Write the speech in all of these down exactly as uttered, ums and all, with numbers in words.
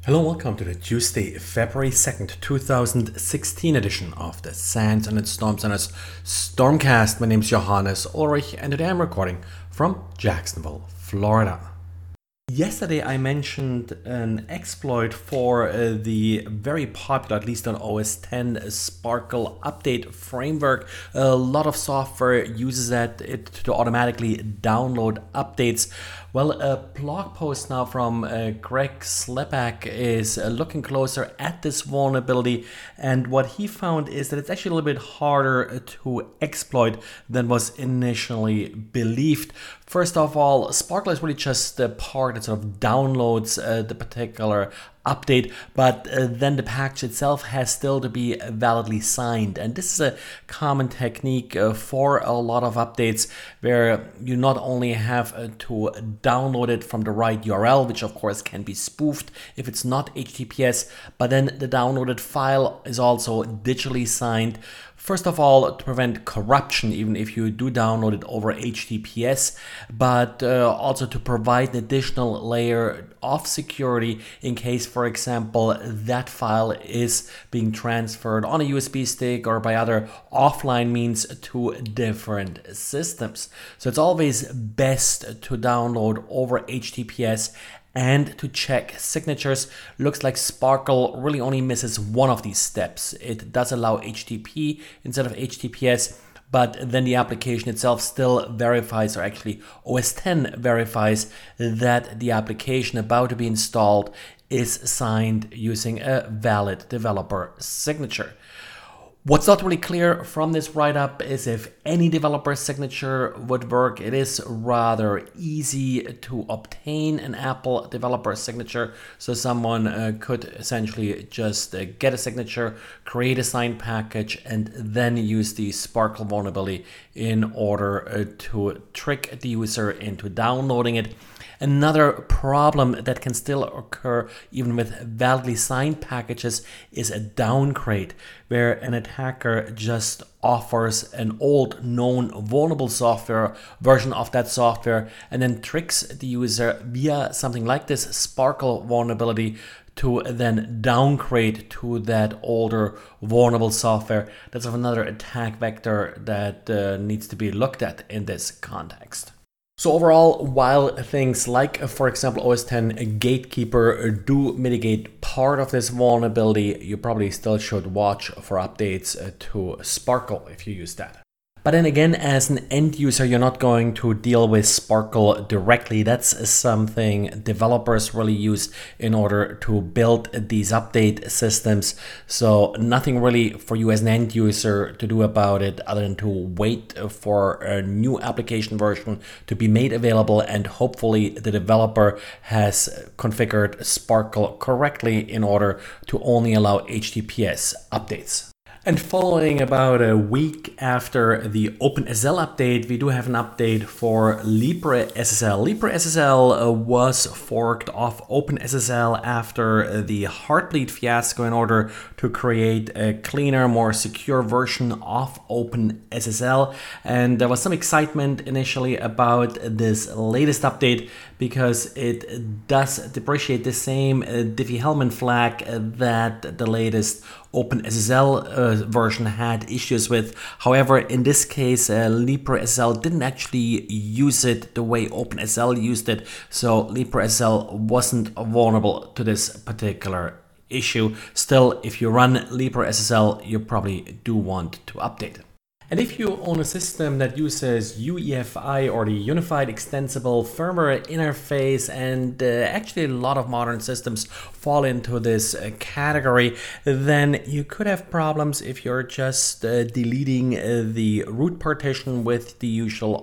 Hello and welcome to the Tuesday, February second, two thousand sixteen edition of the SANS and Storm Center's Stormcast. My name is Johannes Ulrich and today I'm recording from Jacksonville, Florida. Yesterday I mentioned an exploit for uh, the very popular, at least on O S ten, Sparkle update framework. A lot of software uses that it to automatically download updates. Well, a blog post now from uh, Greg Slepak is uh, looking closer at this vulnerability, and what he found is that it's actually a little bit harder to exploit than was initially believed. First of all, Sparkle is really just the part that sort of downloads uh, the particular update, but uh, then the package itself has still to be validly signed. And this is a common technique uh, for a lot of updates where you not only have uh, to download it from the right U R L, which of course can be spoofed if it's not H T T P S, but then the downloaded file is also digitally signed. First of all, to prevent corruption, even if you do download it over H T T P S, but uh, also to provide an additional layer of security in case, for example, that file is being transferred on a U S B stick or by other offline means to different systems. So it's always best to download over H T T P S and to check signatures. Looks like Sparkle really only misses one of these steps. It does allow H T T P instead of H T T P S, but then the application itself still verifies, or actually O S ten verifies, that the application about to be installed is signed using a valid developer signature. What's not really clear from this write-up is if any developer signature would work. It is rather easy to obtain an Apple developer signature, so someone uh, could essentially just uh, get a signature, create a signed package, and then use the Sparkle vulnerability in order uh, to trick the user into downloading it. Another problem that can still occur even with validly signed packages is a downgrade, where an attacker just offers an old known vulnerable software version of that software and then tricks the user via something like this Sparkle vulnerability to then downgrade to that older vulnerable software. That's another attack vector that uh, needs to be looked at in this context. So overall, while things like, for example, O S ten Gatekeeper do mitigate part of this vulnerability, you probably still should watch for updates to Sparkle if you use that. But then again, as an end user, you're not going to deal with Sparkle directly. That's something developers really use in order to build these update systems. So nothing really for you as an end user to do about it other than to wait for a new application version to be made available, and hopefully the developer has configured Sparkle correctly in order to only allow H T T P S updates. And following about a week after the OpenSSL update, we do have an update for LibreSSL. LibreSSL uh, was forked off OpenSSL after the Heartbleed fiasco in order to create a cleaner, more secure version of OpenSSL. And there was some excitement initially about this latest update because it does depreciate the same uh, Diffie-Hellman flag uh, that the latest OpenSSL uh, version had issues with. However, in this case, uh, LibreSSL didn't actually use it the way OpenSSL used it, so LibreSSL wasn't vulnerable to this particular issue. Still, if you run LibreSSL, you probably do want to update it. And if you own a system that uses U E F I, or the Unified Extensible Firmware Interface, and uh, actually a lot of modern systems fall into this uh, category, then you could have problems if you're just uh, deleting uh, the root partition with the usual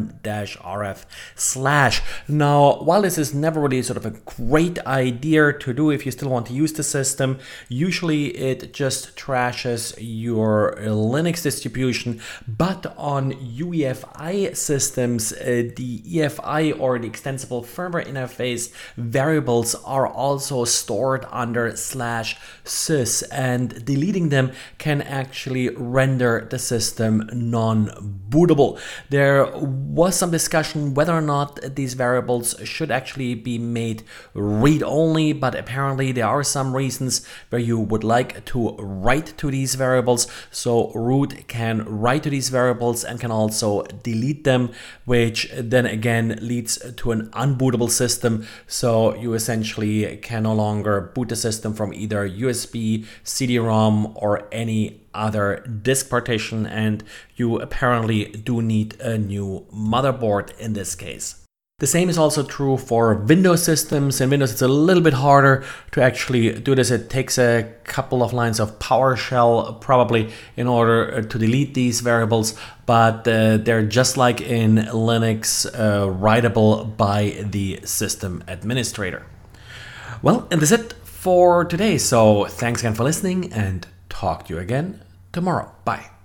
rm-rf slash. Now, while this is never really sort of a great idea to do if you still want to use the system, usually it just trashes your Linux distribution information. But on U E F I systems, uh, the E F I or the extensible firmware interface variables are also stored under slash sys, and deleting them can actually render the system non-bootable. There was some discussion whether or not these variables should actually be made read-only, but apparently there are some reasons where you would like to write to these variables. So root can write to these variables and can also delete them, which then again leads to an unbootable system. So you essentially can no longer boot the system from either U S B, C D ROM, or any other disk partition, and you apparently do need a new motherboard in this case. The same is also true for Windows systems. In Windows, it's a little bit harder to actually do this. It takes a couple of lines of PowerShell probably in order to delete these variables, but uh, they're just like in Linux, uh, writable by the system administrator. Well, and that's it for today. So thanks again for listening, and talk to you again tomorrow. Bye.